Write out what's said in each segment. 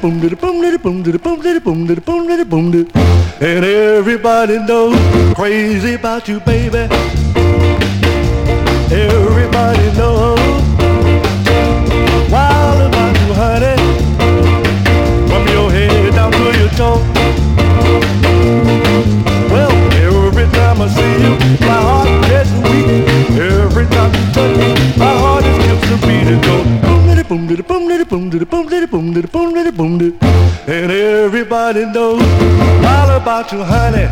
And everybody knows crazy about you, baby. Everybody knows wild about you, honey. From your head down to your toe. Well, every time I see you, my heart gets weak. Every time you touch me, my heart is skips a beat and goes boom, boom, boom, boom, boom, boom, boom. And everybody knows all about you, honey.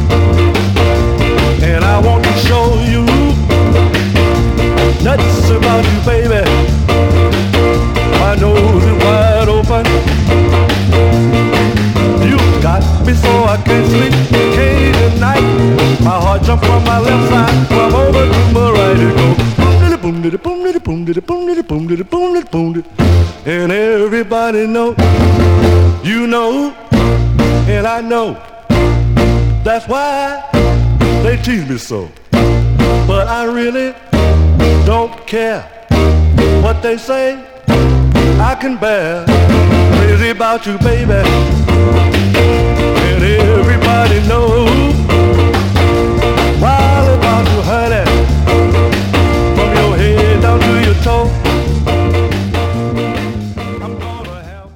And I want to show you nuts about you, baby. My nose is wide open. You got me so I can't sleep day and night. My heart jumps from my left side, from over to my right. It goes boom, boom, boom, boom, boom, boom, boom. And everybody know, you know, and I know. That's why they tease me so. But I really don't care what they say. I can bear. Crazy about you, baby. And everybody knows wild about you, honey. From your head down to your toe. I'm gonna have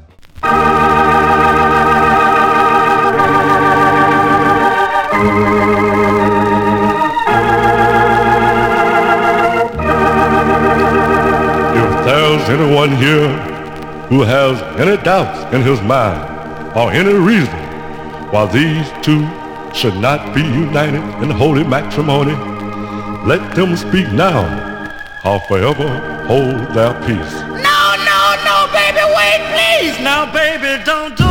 If there's anyone here who has any doubts in his mind or any reason why these two should not be united in holy matrimony, let them speak now or forever hold their peace. No, baby, wait, please. Now, baby, don't do